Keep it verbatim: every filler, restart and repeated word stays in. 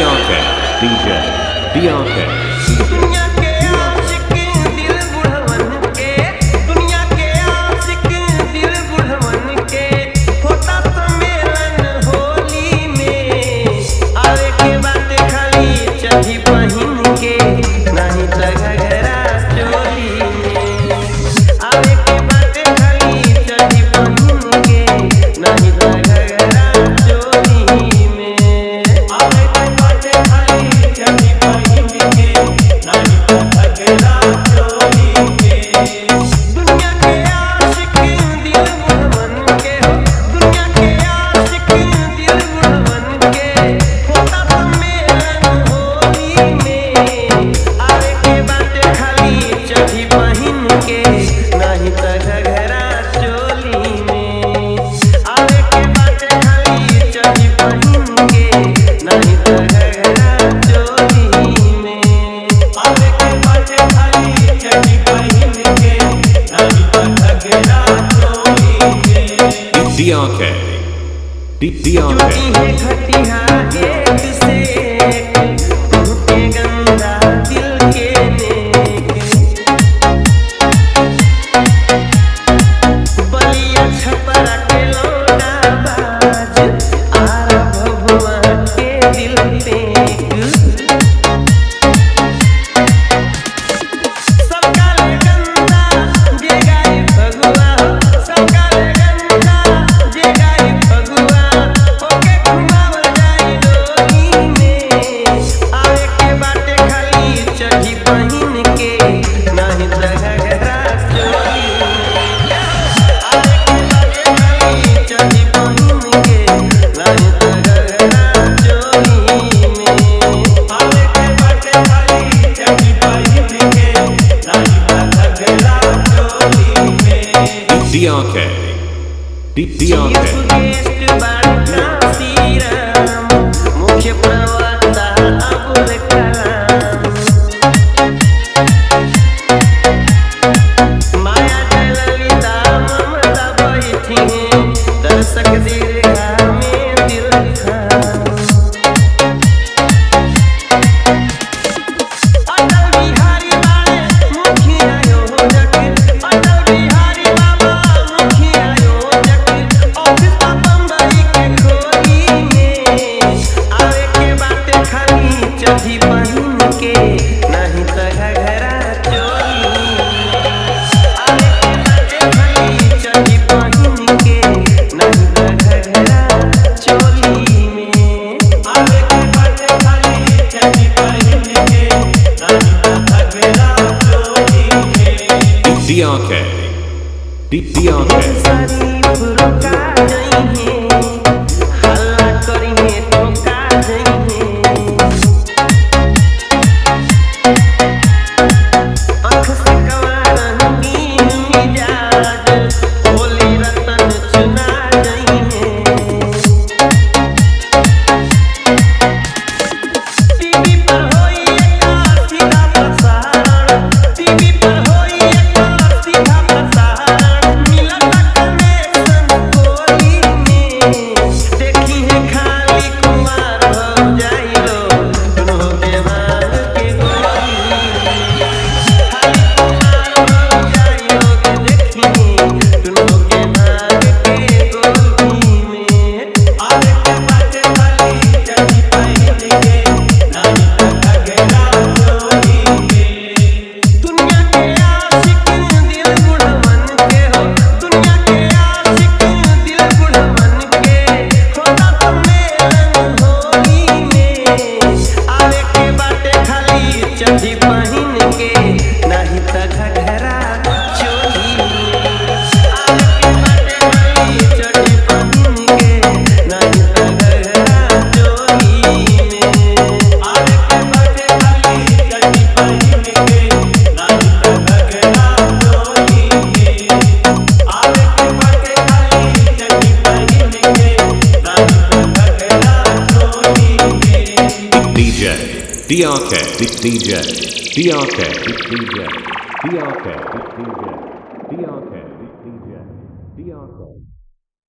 Bianca, D J, Bianca. दुनिया के आशिक दिल बुढ़वन के, दुनिया के आशिक दिल बुढ़वन के, होता सम्मेलन होली में। आवे के बात खाली चढ़ी पहिन के, नहीं त घघरा चोली में। आवे के बात खाली चढ़ी पहिन के, नहीं त घघरा चोली में। आवे के बात खाली चढ़ी पहिन के, नहीं त घघरा चोली में। दुनिया के आशिक दिल बुढ़वन के हो, दुनिया के आशिक दिल बुढ़वन के, होता सम्मेलन होली में। आवे के बात खाली चढ़ी पहिन के, नहीं त घघरा चोली में। आवे के बात खाली चढ़ी पहिन के, नहीं त घघरा चोली में। आवे के बात खाली चढ़ी पहिन के, नहीं त घघरा चोली में। Bianca, D Bianca. चोटी है घटिया एक से एक, टूटे गंदा दिल के नेक। बलिया छपरा के लौंडा बाज, आरा भभुआ के दिल फेंक। सबका ले गंदा जे गाई भगुआ, सबका ले गंदा जे गाई भगुआ, ओके घुमावल जाई डोली में। आवे के बाटे खाली चढ़ी पहिन के, नहीं त घघरा चोली में। आवे के बाटे खाली चढ़ी पहिन के, नहीं त घघरा चोली में। आवे के बाटे खाली चढ़ी पहिन के, नहीं त घघरा चोली में। Bianca, D Bianca. गेस्ट बाड़ा सीराम, मुख्य प्रवक्ता अबुल कलाम। माया जयललिता ममता बैठी हैं, दर्शक दीर्घा में दिल खाम। अटल बिहारी बाबा मुखिया योजक, अटल बिहारी बाबा मुखिया योजक, ऑफिस बा बम्बई के खोली में। आवे के बाटे खाली चढ़ी पहिन के, नहीं त घघरा चोली में। आवे के बाटे खाली चढ़ी पहिन के, नहीं त घघरा चोली में। आवे के बाटे खाली चढ़ी पहिन के, नहीं त घघरा चोली में। Bianca, D Bianca. शरीफ रुका जइहे, हल्ला करिहे तो का जइहे। आँख से कवारन नील मिजाज, होली रतन चुना जइहे। टीवी पर होई एका सीधा प्रसारण, टीवी पर होई एका सीधा प्रसारण। मिलत कनेक्शन कोली में, देखी है खाली कुमार हो जाई लो, दुनो के मांग के गोली में। खाली कुमार हो जाई लो के देखी, दुनो के मांग के गोली में। आवे के बाटे खाली चढ़ी पहिन के, नहीं त घघरा चोली में। दुनिया के आशिक दिल बुढ़वन के हो, दुनिया के आशिक दिल बुढ़वन के, होता सम्मेलन होली में। आवे के बाटे खाली चढ़ी पहिन के, नहीं त घघरा चोली में। आवे के बाटे खाली चढ़ी पहिन के, नहीं त घघरा चोली में। आवे के बाटे खाली चढ़ी पहिन के, नहीं त घघरा चोली में। आवे के बाटे खाली चढ़ी पहिन के, नहीं त घघरा चोली में। D J, Bianca, D DJ, Bianca, D DJ, Bianca, D DJ, Bianca, D DJ, Bianca.